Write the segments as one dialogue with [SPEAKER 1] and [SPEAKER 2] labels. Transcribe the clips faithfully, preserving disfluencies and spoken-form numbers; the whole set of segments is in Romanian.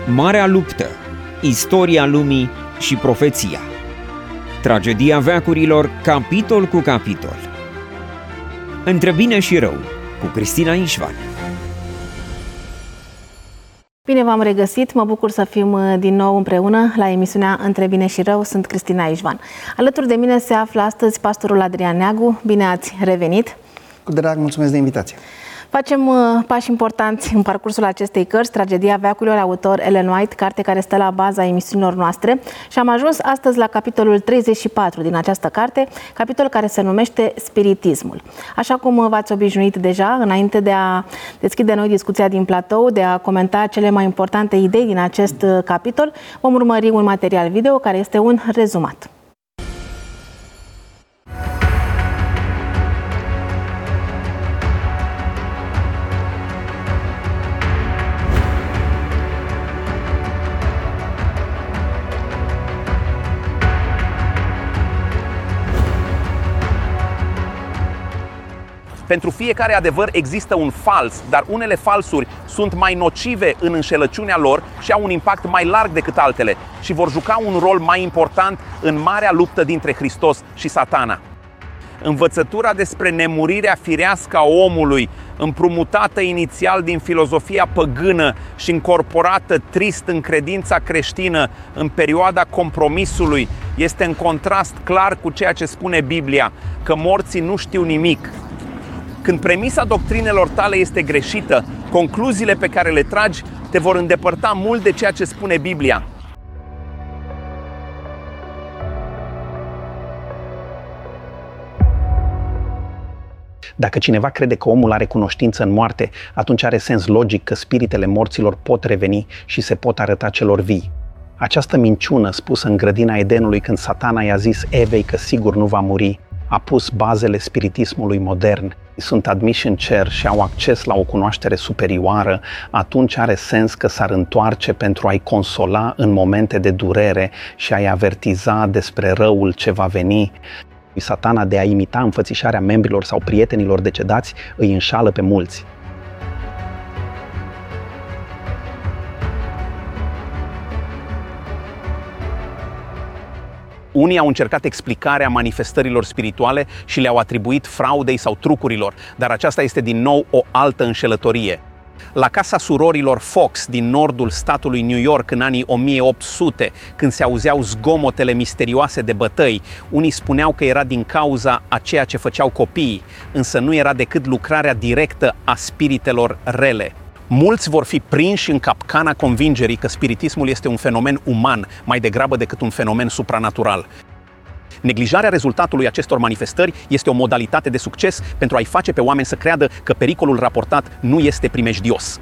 [SPEAKER 1] Marea luptă, istoria lumii și profeția. Tragedia veacurilor, capitol cu capitol. Între bine și rău, cu Cristina Ișvan.
[SPEAKER 2] Bine v-am regăsit, mă bucur să fim din nou împreună la emisiunea Între bine și rău, sunt Cristina Ișvan. Alături de mine se află astăzi pastorul Adrian Neagu, bine ați revenit.
[SPEAKER 3] Cu drag, mulțumesc de invitație.
[SPEAKER 2] Facem uh, pași importanți în parcursul acestei cărți, Tragedia veacurilor, autor Ellen White, carte care stă la baza emisiunilor noastre, și am ajuns astăzi la capitolul treizeci și patru din această carte, capitol care se numește Spiritismul. Așa cum v-ați obișnuit deja, înainte de a deschide noi discuția din platou, de a comenta cele mai importante idei din acest capitol, vom urmări un material video care este un rezumat.
[SPEAKER 4] Pentru fiecare adevăr există un fals, dar unele falsuri sunt mai nocive în înșelăciunea lor și au un impact mai larg decât altele și vor juca un rol mai important în marea luptă dintre Hristos și Satana. Învățătura despre nemurirea firească a omului, împrumutată inițial din filozofia păgână și încorporată trist în credința creștină în perioada compromisului, este în contrast clar cu ceea ce spune Biblia, că morții nu știu nimic. Când premisa doctrinelor tale este greșită, concluziile pe care le tragi te vor îndepărta mult de ceea ce spune Biblia.
[SPEAKER 5] Dacă cineva crede că omul are cunoștință în moarte, atunci are sens logic că spiritele morților pot reveni și se pot arăta celor vii. Această minciună spusă în grădina Edenului când Satana i-a zis Evei că sigur nu va muri, a pus bazele spiritismului modern. Sunt admiși în cer și au acces la o cunoaștere superioară, atunci are sens că s-ar întoarce pentru a-i consola în momente de durere și a-i avertiza despre răul ce va veni. Satana, de a imita înfățișarea membrilor sau prietenilor decedați, îi înșală pe mulți.
[SPEAKER 4] Unii au încercat explicarea manifestărilor spirituale și le-au atribuit fraudei sau trucurilor, dar aceasta este din nou o altă înșelătorie. La casa surorilor Fox din nordul statului New York în anii o mie opt sute, când se auzeau zgomotele misterioase de bătăi, unii spuneau că era din cauza a ceea ce făceau copiii, însă nu era decât lucrarea directă a spiritelor rele. Mulți vor fi prinși în capcana convingerii că spiritismul este un fenomen uman, mai degrabă decât un fenomen supranatural. Neglijarea rezultatului acestor manifestări este o modalitate de succes pentru a-i face pe oameni să creadă că pericolul raportat nu este primejdios.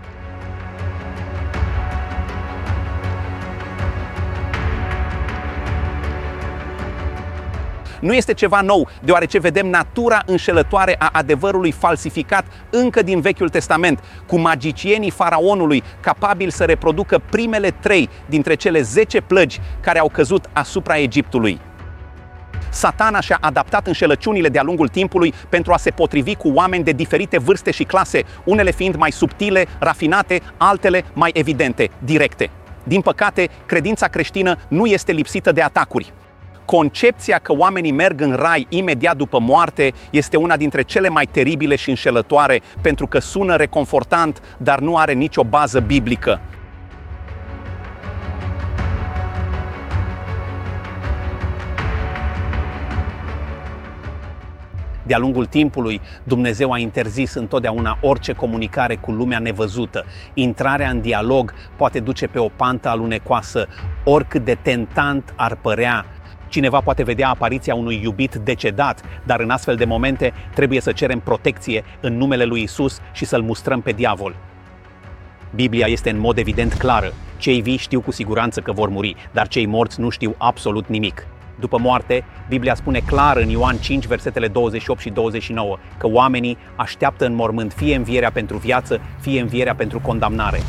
[SPEAKER 4] Nu este ceva nou, deoarece vedem natura înșelătoare a adevărului falsificat încă din Vechiul Testament, cu magicienii faraonului capabili să reproducă primele trei dintre cele zece plăgi care au căzut asupra Egiptului. Satana și-a adaptat înșelăciunile de-a lungul timpului pentru a se potrivi cu oameni de diferite vârste și clase, unele fiind mai subtile, rafinate, altele mai evidente, directe. Din păcate, credința creștină nu este lipsită de atacuri. Concepția că oamenii merg în rai imediat după moarte este una dintre cele mai teribile și înșelătoare, pentru că sună reconfortant, dar nu are nicio bază biblică. De-a lungul timpului, Dumnezeu a interzis întotdeauna orice comunicare cu lumea nevăzută. Intrarea în dialog poate duce pe o pantă alunecoasă, oricât de tentant ar părea. Cineva poate vedea apariția unui iubit decedat, dar în astfel de momente trebuie să cerem protecție în numele lui Isus și să-l mustrăm pe diavol. Biblia este în mod evident clară. Cei vii știu cu siguranță că vor muri, dar cei morți nu știu absolut nimic. După moarte, Biblia spune clar în Ioan cinci, versetele douăzeci și opt și douăzeci și nouă, că oamenii așteaptă în mormânt fie învierea pentru viață, fie învierea pentru condamnare.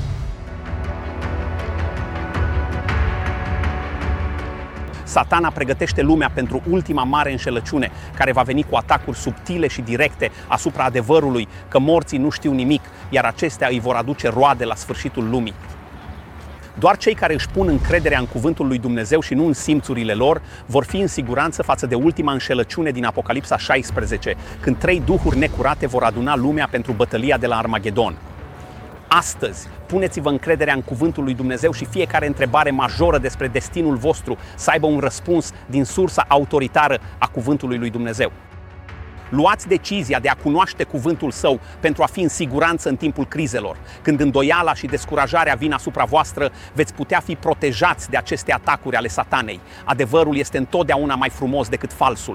[SPEAKER 4] Satana pregătește lumea pentru ultima mare înșelăciune, care va veni cu atacuri subtile și directe asupra adevărului că morții nu știu nimic, iar acestea îi vor aduce roade la sfârșitul lumii. Doar cei care își pun încrederea în cuvântul lui Dumnezeu și nu în simțurile lor vor fi în siguranță față de ultima înșelăciune din Apocalipsa șaisprezece, când trei duhuri necurate vor aduna lumea pentru bătălia de la Armagedon. Astăzi, puneți-vă încrederea în cuvântul lui Dumnezeu și fiecare întrebare majoră despre destinul vostru să aibă un răspuns din sursa autoritară a cuvântului lui Dumnezeu. Luați decizia de a cunoaște cuvântul său pentru a fi în siguranță în timpul crizelor. Când îndoiala și descurajarea vin asupra voastră, veți putea fi protejați de aceste atacuri ale satanei. Adevărul este întotdeauna mai frumos decât falsul.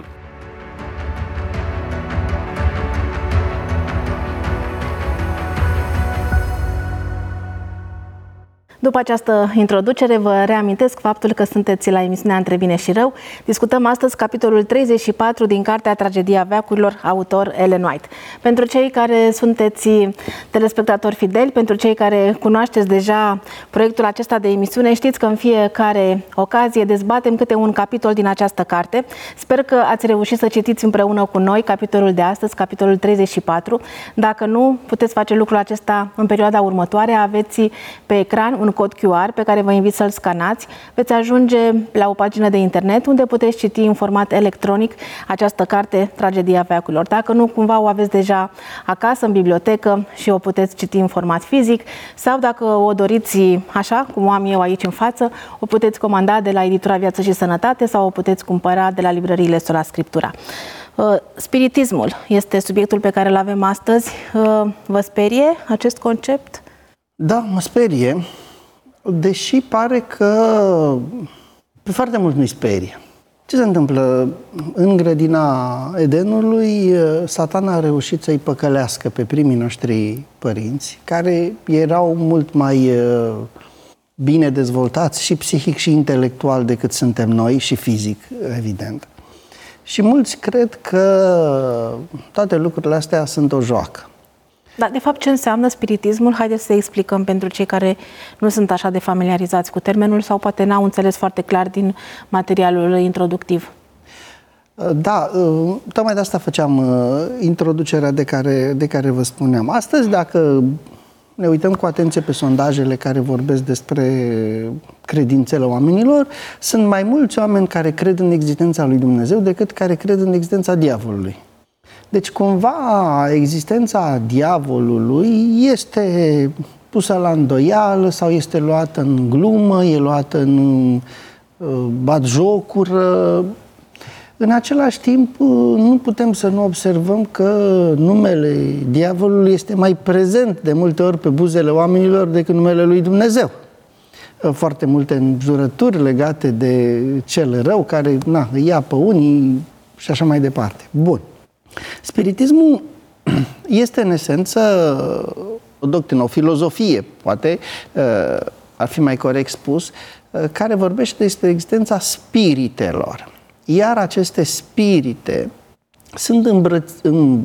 [SPEAKER 2] După această introducere, vă reamintesc faptul că sunteți la emisiunea Între Bine și Rău. Discutăm astăzi capitolul treizeci și patru din cartea Tragedia veacurilor, autor Ellen White. Pentru cei care sunteți telespectatori fideli, pentru cei care cunoașteți deja proiectul acesta de emisiune, știți că în fiecare ocazie dezbatem câte un capitol din această carte. Sper că ați reușit să citiți împreună cu noi capitolul de astăzi, capitolul treizeci și patru. Dacă nu, puteți face lucrul acesta în perioada următoare. Aveți pe ecran un cod Q R pe care vă invit să-l scanați. Veți ajunge la o pagină de internet unde puteți citi în format electronic această carte, Tragedia veacurilor. Dacă nu, cumva o aveți deja acasă, în bibliotecă și o puteți citi în format fizic, sau dacă o doriți așa, cum o am eu aici în față, o puteți comanda de la editura Viață și Sănătate sau o puteți cumpăra de la librăriile Sola Scriptura. Spiritismul este subiectul pe care îl avem astăzi. Vă sperie acest concept?
[SPEAKER 3] Da, mă sperie. Deși pare că pe foarte mult nu-i sperie. Ce se întâmplă? În grădina Edenului, Satan a reușit să-i păcălească pe primii noștri părinți, care erau mult mai bine dezvoltați și psihic și intelectual decât suntem noi și fizic, evident. Și mulți cred că toate lucrurile astea sunt o joacă.
[SPEAKER 2] Dar, de fapt, ce înseamnă spiritismul? Haideți să explicăm pentru cei care nu sunt așa de familiarizați cu termenul sau poate n-au înțeles foarte clar din materialul introductiv.
[SPEAKER 3] Da, tocmai de asta făceam introducerea de care, de care vă spuneam. Astăzi, dacă ne uităm cu atenție pe sondajele care vorbesc despre credințele oamenilor, sunt mai mulți oameni care cred în existența lui Dumnezeu decât care cred în existența diavolului. Deci, cumva, existența diavolului este pusă la îndoială sau este luată în glumă, e luată în uh, batjocură. În același timp, nu putem să nu observăm că numele diavolului este mai prezent de multe ori pe buzele oamenilor decât numele lui Dumnezeu. Foarte multe înjurături legate de cel rău care na, îi ia pe unii și așa mai departe. Bun. Spiritismul este în esență o doctrină, o filozofie, poate ar fi mai corect spus, care vorbește despre existența spiritelor. Iar aceste spirite sunt îmbrăț- în,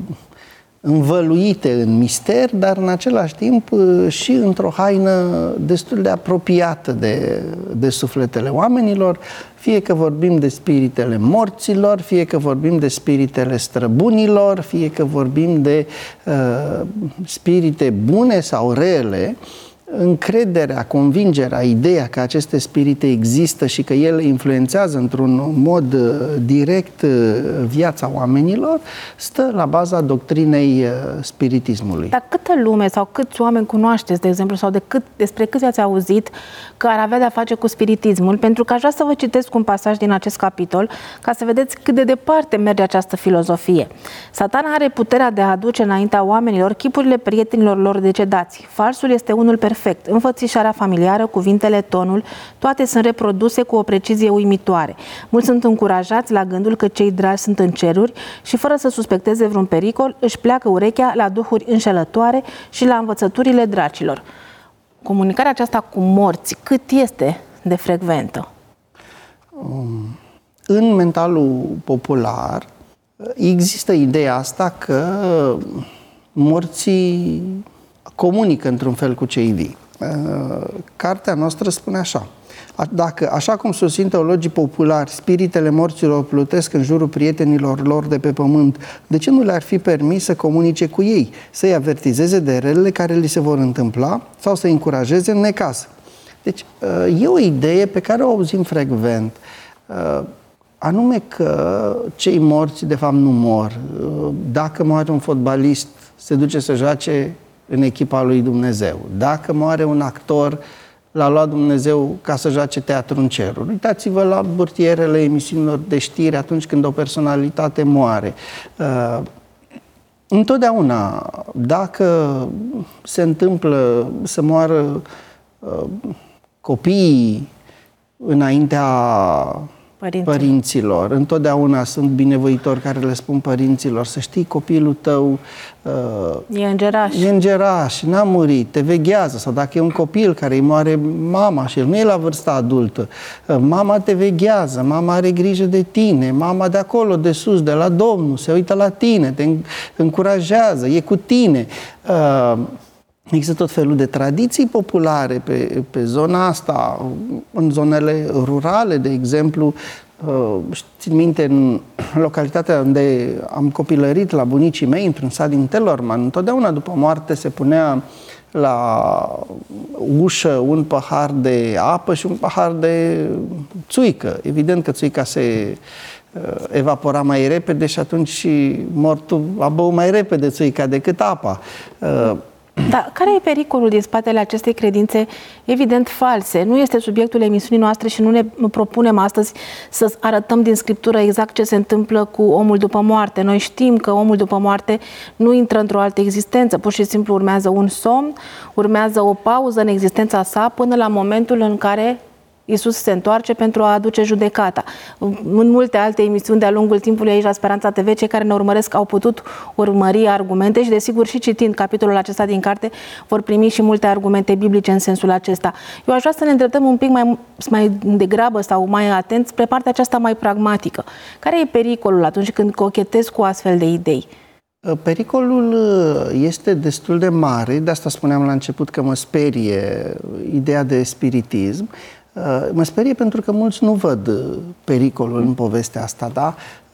[SPEAKER 3] învăluite în mister, dar în același timp și într-o haină destul de apropiată de, de sufletele oamenilor, fie că vorbim de spiritele morților, fie că vorbim de spiritele străbunilor, fie că vorbim de uh, spirite bune sau rele. Încrederea, convingerea, ideea că aceste spirite există și că ele influențează într-un mod direct viața oamenilor, stă la baza doctrinei spiritismului.
[SPEAKER 2] Dar câtă lume sau câți oameni cunoașteți, de exemplu, sau de cât, despre câți ați auzit că ar avea de-a face cu spiritismul? Pentru că aș vrea să vă citesc un pasaj din acest capitol ca să vedeți cât de departe merge această filozofie. Satana are puterea de a aduce înaintea oamenilor chipurile prietenilor lor decedați. Falsul este unul perfect. Înfățișarea familiară, cuvintele, tonul, toate sunt reproduse cu o precizie uimitoare. Mulți sunt încurajați la gândul că cei dragi sunt în ceruri și, fără să suspecteze vreun pericol, își pleacă urechea la duhuri înșelătoare și la învățăturile dracilor. Comunicarea aceasta cu morți, cât este de frecventă?
[SPEAKER 3] În mentalul popular există ideea asta că morții comunică într-un fel cu cei vii. Cartea noastră spune așa: dacă, așa cum susțin teologii populari, spiritele morților plutesc în jurul prietenilor lor de pe pământ, de ce nu le-ar fi permis să comunice cu ei, să-i avertizeze de relele care li se vor întâmpla sau să-i încurajeze în necaz? Deci, e o idee pe care o auzim frecvent, anume că cei morți de fapt nu mor. Dacă moare un fotbalist, se duce să joace în echipa lui Dumnezeu. Dacă moare un actor, l-a luat Dumnezeu ca să joace teatru în ceruri. Uitați-vă la burtierele emisiunilor de știri atunci când o personalitate moare. Întotdeauna, dacă se întâmplă să moară copiii înaintea Părinții. părinților, întotdeauna sunt binevoitori care le spun părinților: să știi, copilul tău uh,
[SPEAKER 2] e îngeraș,
[SPEAKER 3] e îngeraș, n-a murit, te veghează. Sau dacă e un copil care îi moare mama și el nu e la vârsta adultă, uh, mama te veghează, mama are grijă de tine, mama de acolo, de sus, de la Domnul, se uită la tine, te încurajează, e cu tine. Uh, Există tot felul de tradiții populare pe, pe zona asta, în zonele rurale, de exemplu. Țin minte, în localitatea unde am copilărit, la bunicii mei, într-un sat din Telorman, întotdeauna după moarte se punea la ușă un pahar de apă și un pahar de țuică. Evident că țuica se evapora mai repede și atunci mortul a băut mai repede țuica decât apa.
[SPEAKER 2] Dar care e pericolul din spatele acestei credințe evident false? Nu este subiectul emisiunii noastre și nu ne propunem astăzi să arătăm din Scriptură exact ce se întâmplă cu omul după moarte. Noi știm că omul după moarte nu intră într-o altă existență, pur și simplu urmează un somn, urmează o pauză în existența sa până la momentul în care Iisus se întoarce pentru a aduce judecata. În multe alte emisiuni de-a lungul timpului aici la Speranța T V, cei care ne urmăresc au putut urmări argumente și, desigur, și citind capitolul acesta din carte, vor primi și multe argumente biblice în sensul acesta. Eu aș vrea să ne îndreptăm un pic mai, mai degrabă sau mai atent spre partea aceasta mai pragmatică. Care e pericolul atunci când cochetezi cu astfel de idei?
[SPEAKER 3] Pericolul este destul de mare, de asta spuneam la început că mă sperie ideea de spiritism. Mă sperie pentru că mulți nu văd pericolul în povestea asta, da?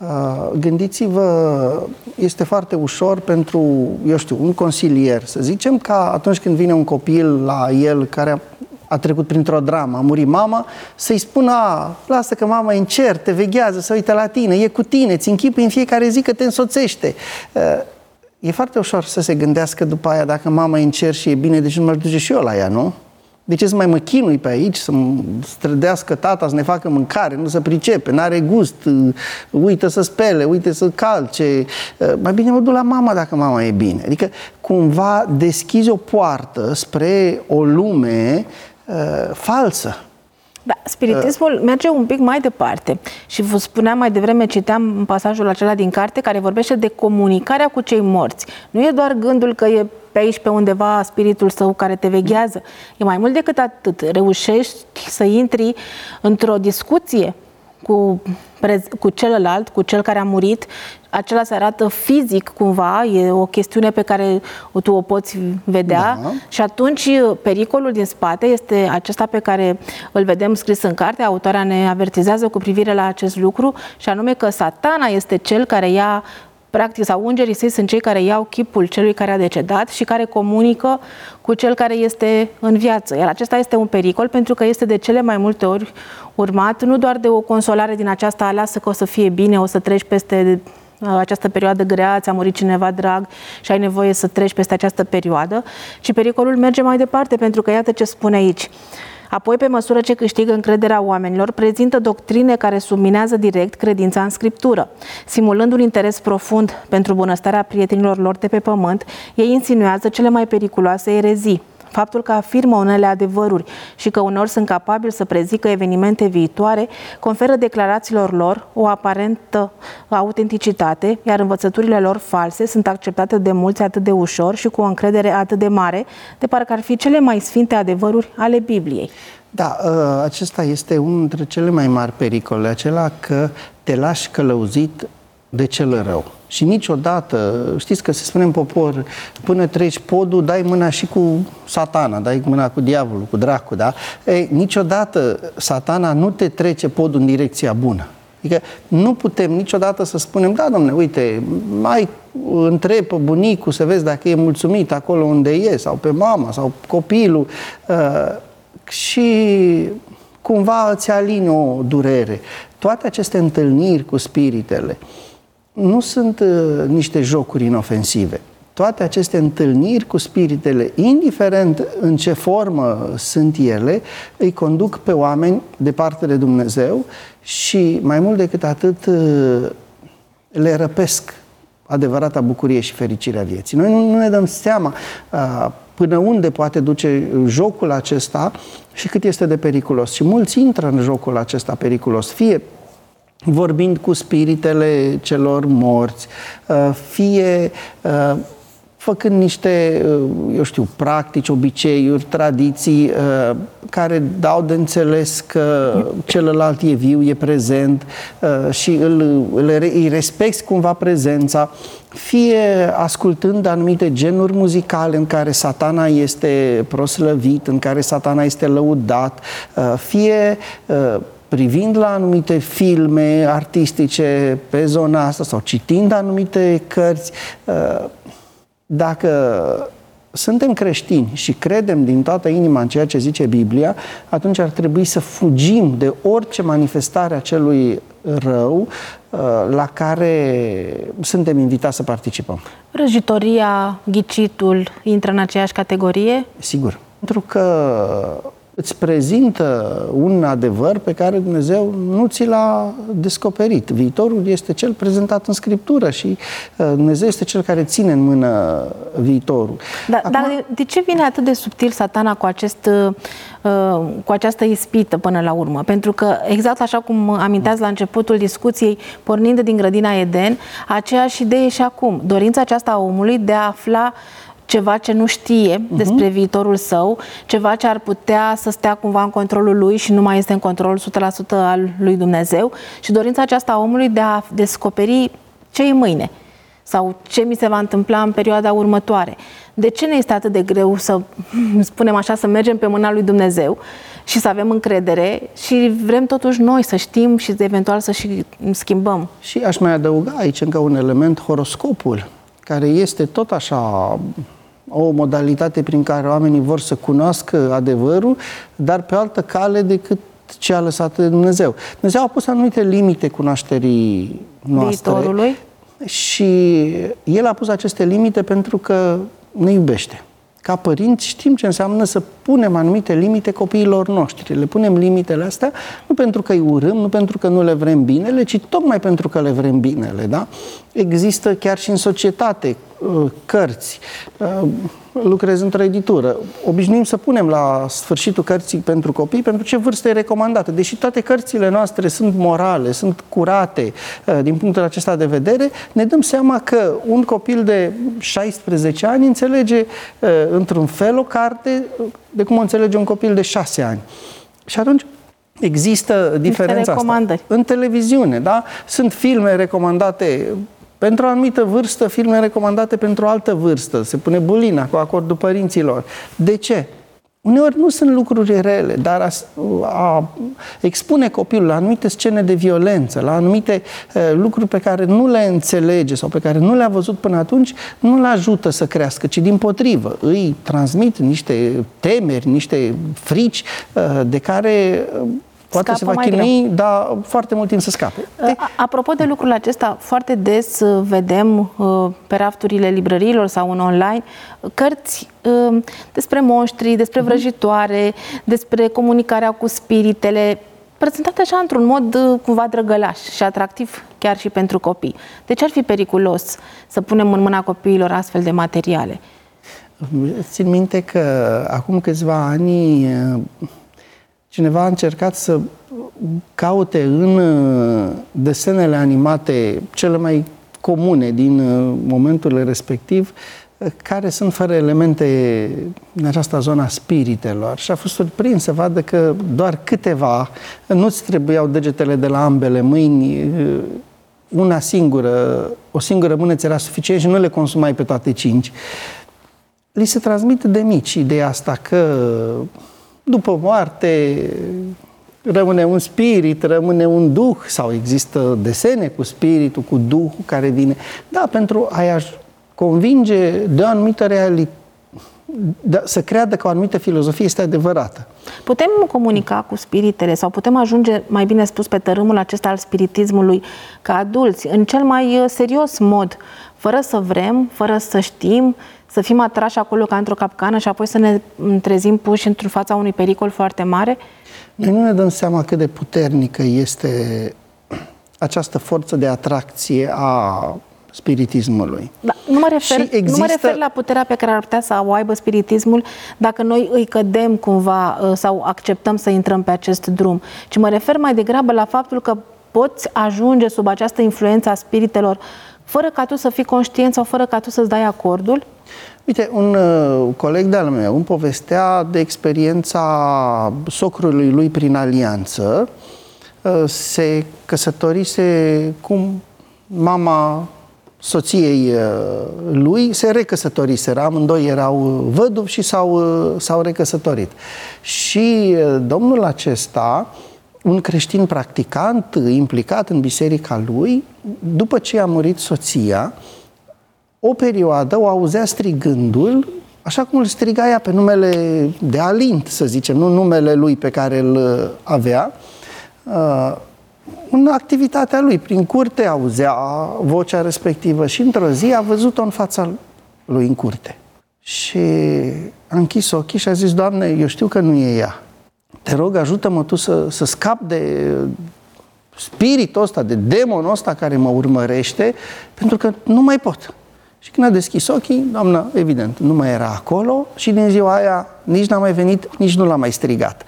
[SPEAKER 3] Gândiți-vă, este foarte ușor pentru, eu știu, un consilier, să zicem, ca atunci când vine un copil la el care a, a trecut printr-o dramă, a murit mama, să-i spună: a, lasă că mama e în cer, te veghează, se uită la tine, e cu tine, ți închipui în fiecare zi că te însoțește. E foarte ușor să se gândească după aia: dacă mama e în cer și e bine, deci nu mă duce și eu la ea, nu? De ce să mai mă chinui pe aici, să-mi strădească tata să ne facă mâncare, nu se pricepe, n-are gust, uită să spele, uită să calce. Mai bine mă duc la mama dacă mama e bine. Adică cumva deschizi o poartă spre o lume uh, falsă.
[SPEAKER 2] Da, spiritismul merge un pic mai departe și vă spuneam mai devreme, citeam pasajul acela din carte care vorbește de comunicarea cu cei morți. Nu e doar gândul că e pe aici, pe undeva, spiritul său care te veghează. E mai mult decât atât. Reușești să intri într-o discuție cu, cu celălalt, cu cel care a murit. Acela se arată fizic cumva, e o chestiune pe care tu o poți vedea, da. Și atunci pericolul din spate este acesta pe care îl vedem scris în carte. Autoarea ne avertizează cu privire la acest lucru și anume că Satana este cel care ia, practic, sau îngerii săi sunt cei care iau chipul celui care a decedat și care comunică cu cel care este în viață. Iar acesta este un pericol pentru că este de cele mai multe ori urmat nu doar de o consolare din aceasta: aleasă că o să fie bine, o să treci peste această perioadă grea, ți-a murit cineva drag și ai nevoie să treci peste această perioadă, ci pericolul merge mai departe, pentru că iată ce spune aici. Apoi, pe măsură ce câștigă încrederea oamenilor, prezintă doctrine care subminează direct credința în Scriptură. Simulând un interes profund pentru bunăstarea prietenilor lor de pe pământ, ei insinuează cele mai periculoase erezii. Faptul că afirmă unele adevăruri și că uneori sunt capabili să prezică evenimente viitoare, conferă declarațiilor lor o aparentă autenticitate, iar învățăturile lor false sunt acceptate de mulți atât de ușor și cu o încredere atât de mare, de parcă ar fi cele mai sfinte adevăruri ale Bibliei.
[SPEAKER 3] Da, acesta este unul dintre cele mai mari pericole, acela că te lași călăuzit de cel rău. Și niciodată, știți că se spune în popor, până treci podul, dai mâna și cu Satana, dai mâna cu diavolul, cu dracu, da? Ei, niciodată Satana nu te trece podul în direcția bună. Adică nu putem niciodată să spunem: da, domne, uite, mai întreb pe bunicul să vezi dacă e mulțumit acolo unde e, sau pe mama, sau copilul. și cumva îți alini o durere. Toate aceste întâlniri cu spiritele nu sunt uh, niște jocuri inofensive. Toate aceste întâlniri cu spiritele, indiferent în ce formă sunt ele, îi conduc pe oameni departe de Dumnezeu și, mai mult decât atât, le răpesc adevărata bucurie și fericirea vieții. Noi nu, nu ne dăm seama uh, până unde poate duce jocul acesta și cât este de periculos. Și mulți intră în jocul acesta periculos, fie vorbind cu spiritele celor morți, uh, fie uh, făcând niște, eu știu, practici, obiceiuri, tradiții uh, care dau de înțeles că celălalt e viu, e prezent uh, și îl, îl, îi respecti cumva prezența, fie ascultând anumite genuri muzicale în care Satana este proslăvit, în care Satana este lăudat, uh, fie uh, privind la anumite filme artistice pe zona asta sau citind anumite cărți. uh, Dacă suntem creștini și credem din toată inima în ceea ce zice Biblia, atunci ar trebui să fugim de orice manifestare a celui rău la care suntem invitați să participăm.
[SPEAKER 2] Vrăjitoria, ghicitul intră în aceeași categorie?
[SPEAKER 3] Sigur. Pentru că îți prezintă un adevăr pe care Dumnezeu nu ți l-a descoperit. Viitorul este cel prezentat în Scriptură și Dumnezeu este cel care ține în mână viitorul.
[SPEAKER 2] Da,
[SPEAKER 3] Acum...
[SPEAKER 2] Dar de ce vine atât de subtil Satana cu, acest, cu această ispită până la urmă? Pentru că, exact așa cum aminteați la începutul discuției, pornind din grădina Eden, aceeași idee și acum. Dorința aceasta a omului de a afla ceva ce nu știe despre uh-huh. viitorul său, ceva ce ar putea să stea cumva în controlul lui și nu mai este în controlul o sută la sută al lui Dumnezeu, și dorința aceasta a omului de a descoperi ce e mâine sau ce mi se va întâmpla în perioada următoare. De ce ne este atât de greu să, spunem așa, să mergem pe mâna lui Dumnezeu și să avem încredere și vrem totuși noi să știm și eventual să și schimbăm?
[SPEAKER 3] Și aș mai adăuga aici încă un element, horoscopul, care este tot așa o modalitate prin care oamenii vor să cunoască adevărul, dar pe altă cale decât ce a lăsat Dumnezeu. Dumnezeu a pus anumite limite cunoașterii noastre.
[SPEAKER 2] Viitorului.
[SPEAKER 3] Și El a pus aceste limite pentru că ne iubește. Ca părinți știm ce înseamnă să punem anumite limite copiilor noștri. Le punem limitele astea nu pentru că îi urâm, nu pentru că nu le vrem binele, ci tocmai pentru că le vrem binele. Da? Există chiar și în societate cărți. Lucrez într-o editură. Obișnuim să punem la sfârșitul cărții pentru copii pentru ce vârstă e recomandată. Deși toate cărțile noastre sunt morale, sunt curate din punctul acesta de vedere, ne dăm seama că un copil de șaisprezece ani înțelege într-un fel o carte de cum o înțelege un copil de șase ani. Și atunci există diferența asta. În televiziune, da? Sunt filme recomandate pentru o anumită vârstă, filme recomandate pentru o altă vârstă. Se pune bulina cu acordul părinților. De ce? Uneori nu sunt lucruri rele, dar a, a expune copilul la anumite scene de violență, la anumite uh, lucruri pe care nu le înțelege sau pe care nu le-a văzut până atunci, nu le ajută să crească, ci dimpotrivă. Îi transmit niște temeri, niște frici uh, de care... Uh, Poate se va chinui, dar foarte mult timp să scape.
[SPEAKER 2] Apropo de lucrul acesta, foarte des vedem pe rafturile librăriilor sau în online cărți despre monștri, despre vrăjitoare, despre comunicarea cu spiritele, prezentate așa într-un mod cumva drăgălaș și atractiv chiar și pentru copii. De ce ar fi periculos să punem în mâna copiilor astfel de materiale?
[SPEAKER 3] Țin minte că acum câțiva ani cineva a încercat să caute în desenele animate cele mai comune din momentul respectiv care sunt fără elemente în această zonă a spiritelor. Și a fost surprins să vadă că doar câteva, nu-ți trebuiau degetele de la ambele mâini, una singură, o singură mână ți era suficient și nu le consumai pe toate cinci. Li se transmite de mici ideea asta că după moarte rămâne un spirit, rămâne un duh sau există desene cu spiritul, cu duhul care vine. Da, pentru a-i convinge de o anumită reali- să creadă că o anumită filozofie este adevărată.
[SPEAKER 2] Putem comunica cu spiritele sau putem ajunge, mai bine spus, pe tărâmul acesta al spiritismului ca adulți, în cel mai serios mod, fără să vrem, fără să știm, să fim atrași acolo ca într-o capcană și apoi să ne trezim puși într-o fața unui pericol foarte mare?
[SPEAKER 3] Noi nu ne dăm seama cât de puternică este această forță de atracție a spiritismului.
[SPEAKER 2] Da, nu mă refer, există... nu mă refer la puterea pe care ar putea să o aibă spiritismul dacă noi îi cădem cumva sau acceptăm să intrăm pe acest drum, ci mă refer mai degrabă la faptul că poți ajunge sub această influență a spiritelor fără ca tu să fii conștient sau fără ca tu să-ți dai acordul?
[SPEAKER 3] Uite, un uh, coleg de-al meu îmi povestea de experiența socrului lui prin alianță. Uh, se căsătorise cu mama soției uh, lui, se recăsătoriseră, amândoi erau văduvi și s-au, uh, s-au recăsătorit. Și uh, domnul acesta, un creștin practicant, implicat în biserica lui, după ce a murit soția, o perioadă o auzea strigându-l, așa cum îl striga ea pe numele de Alint, să zicem, nu numele lui pe care îl avea, uh, în activitatea lui, prin curte, auzea vocea respectivă și într-o zi a văzut-o în fața lui în curte. Și a închis ochii și a zis: Doamne, eu știu că nu e ea. Te rog, ajută-mă tu să, să scap de spiritul ăsta, de demonul ăsta care mă urmărește, pentru că nu mai pot. Și când a deschis ochii, doamna, evident, nu mai era acolo și din ziua aia nici n-a mai venit, nici nu l-a mai strigat.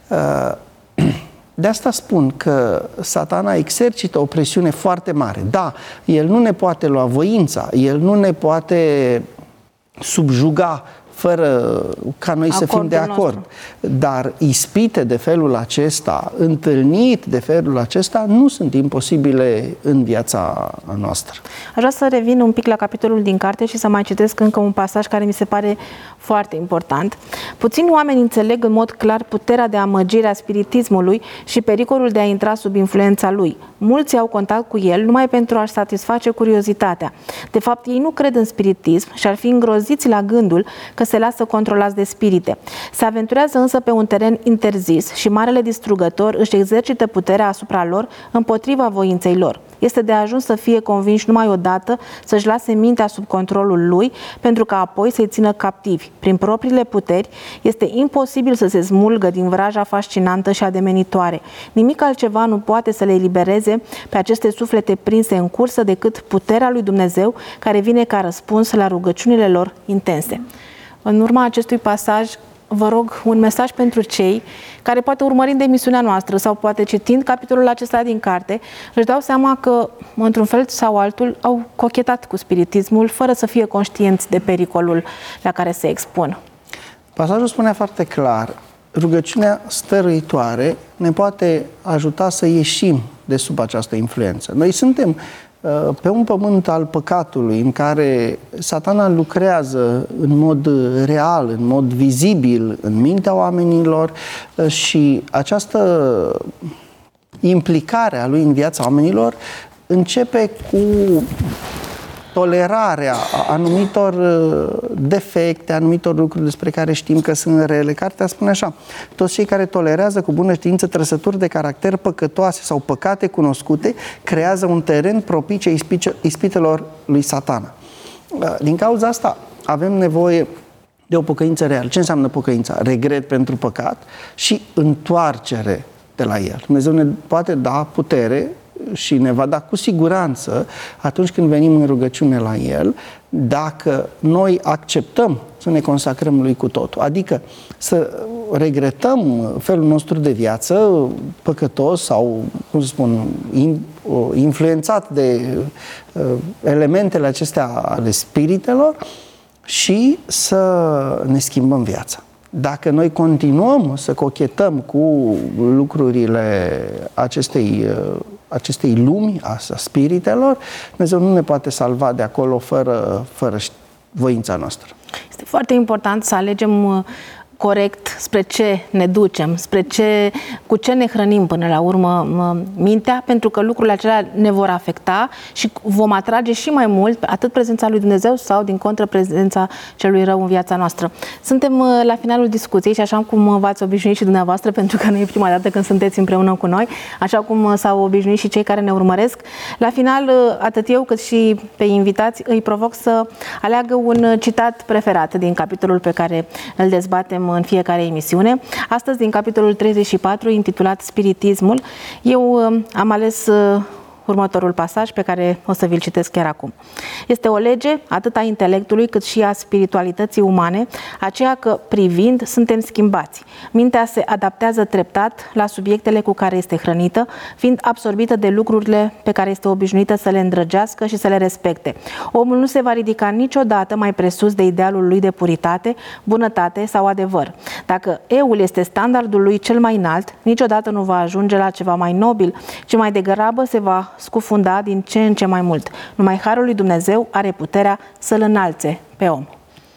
[SPEAKER 3] De asta spun că Satana exercită o presiune foarte mare. Da, el nu ne poate lua voința, el nu ne poate subjuga fără ca noi Acordul să fim de acord. Nostru. Dar ispite de felul acesta, întâlnit de felul acesta, nu sunt imposibile în viața noastră.
[SPEAKER 2] Aș vrea să revin un pic la capitolul din carte și să mai citesc încă un pasaj care mi se pare foarte important. Puțini oameni înțeleg în mod clar puterea de amăgire a spiritismului și pericolul de a intra sub influența lui. Mulți au contact cu el numai pentru a-și satisface curiozitatea. De fapt, ei nu cred în spiritism și ar fi îngroziți la gândul că se lasă controlați de spirite. Se aventurează însă pe un teren interzis și marele distrugător își exercită puterea asupra lor împotriva voinței lor. Este de ajuns să fie convinși numai odată, să-și lase mintea sub controlul lui, pentru că apoi să-i țină captivi. Prin propriile puteri, este imposibil să se smulgă din vraja fascinantă și ademenitoare. Nimic altceva nu poate să le elibereze pe aceste suflete prinse în cursă decât puterea lui Dumnezeu, care vine ca răspuns la rugăciunile lor intense. În urma acestui pasaj, vă rog un mesaj pentru cei care, poate urmărind emisiunea noastră sau poate citind capitolul acesta din carte, își dau seama că, într-un fel sau altul, au cochetat cu spiritismul fără să fie conștienți de pericolul la care se expun.
[SPEAKER 3] Pasajul spunea foarte clar: rugăciunea stăruitoare ne poate ajuta să ieșim de sub această influență. Noi suntem pe un pământ al păcatului în care Satana lucrează în mod real, în mod vizibil în mintea oamenilor și această implicare a lui în viața oamenilor începe cu tolerarea anumitor defecte, anumitor lucruri despre care știm că sunt rele. Cartea spune așa: toți cei care tolerează cu bună știință trăsături de caracter păcătoase sau păcate cunoscute creează un teren propice ispitelor lui Satana. Din cauza asta avem nevoie de o pocăință reală. Ce înseamnă pocăința? Regret pentru păcat și întoarcere de la el. Dumnezeu ne poate da putere și ne va da cu siguranță atunci când venim în rugăciune la El, dacă noi acceptăm să ne consacrăm Lui cu totul. Adică să regretăm felul nostru de viață păcătos sau, cum să spun, influențat de elementele acestea ale spiritelor și să ne schimbăm viața. Dacă noi continuăm să cochetăm cu lucrurile acestei, acestei lumi, a spiritelor, Dumnezeu nu ne poate salva de acolo fără, fără voința noastră.
[SPEAKER 2] Este foarte important să alegem corect spre ce ne ducem, spre ce, cu ce ne hrănim până la urmă mintea, pentru că lucrurile acelea ne vor afecta și vom atrage și mai mult atât prezența lui Dumnezeu sau din contră prezența celui rău în viața noastră. Suntem la finalul discuției și așa cum v-ați obișnuit și dumneavoastră, pentru că nu e prima dată când sunteți împreună cu noi, așa cum s-au obișnuit și cei care ne urmăresc, la final atât eu cât și pe invitați îi provoc să aleagă un citat preferat din capitolul pe care îl dezbatem în fiecare emisiune. Astăzi, din capitolul treizeci și patru, intitulat Spiritismul, eu am ales următorul pasaj pe care o să vi-l citesc chiar acum. Este o lege atât a intelectului cât și a spiritualității umane, aceea că privind suntem schimbați. Mintea se adaptează treptat la subiectele cu care este hrănită, fiind absorbită de lucrurile pe care este obișnuită să le îndrăgească și să le respecte. Omul nu se va ridica niciodată mai presus de idealul lui de puritate, bunătate sau adevăr. Dacă eul este standardul lui cel mai înalt, niciodată nu va ajunge la ceva mai nobil, ci mai degrabă se va scufunda din ce în ce mai mult. Numai harul lui Dumnezeu are puterea să-l înalțe pe om.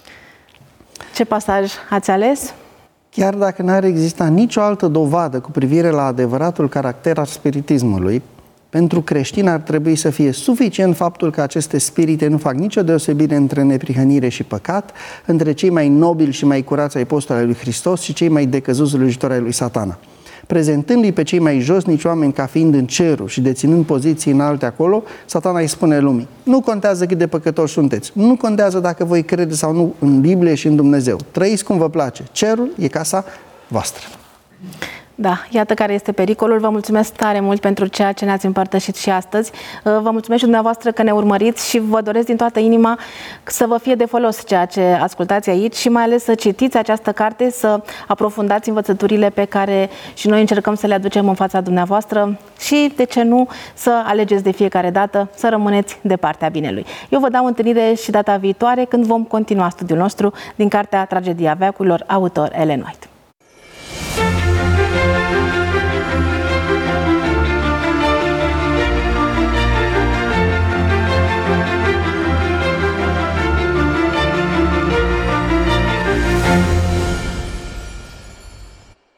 [SPEAKER 2] Ce pasaj ați ales?
[SPEAKER 3] Chiar dacă n-ar exista nicio altă dovadă cu privire la adevăratul caracter al spiritismului, pentru creștin ar trebui să fie suficient faptul că aceste spirite nu fac nicio deosebire între neprihănire și păcat, între cei mai nobili și mai curați ai apostoli ai lui Hristos și cei mai decăzuți slujitori ai lui Satana. Prezentându-i pe cei mai josnici oameni ca fiind în cerul și deținând poziții înalte acolo, Satana îi spune lumii: nu contează cât de păcătoși sunteți, nu contează dacă voi crede sau nu în Biblie și în Dumnezeu. Trăiți cum vă place, cerul e casa voastră.
[SPEAKER 2] Da, iată care este pericolul. Vă mulțumesc tare mult pentru ceea ce ne-ați împărtășit și astăzi. Vă mulțumesc și dumneavoastră că ne urmăriți și vă doresc din toată inima să vă fie de folos ceea ce ascultați aici și mai ales să citiți această carte, să aprofundați învățăturile pe care și noi încercăm să le aducem în fața dumneavoastră și, de ce nu, să alegeți de fiecare dată să rămâneți de partea binelui. Eu vă dau întâlnire și data viitoare când vom continua studiul nostru din cartea Tragedia veacurilor, autor Ellen White.